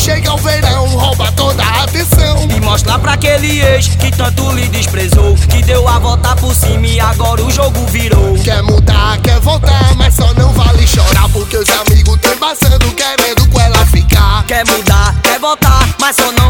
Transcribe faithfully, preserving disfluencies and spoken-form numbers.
chega o verão, rouba toda a atenção. E mostra pra aquele ex que tanto lhe desprezou, que deu a volta por cima e agora o jogo virou. Quer mudar, quer voltar, mas só não vale chorar, porque os amigos tão embaçando, querendo com ela ficar. Quer mudar, quer voltar, mas só não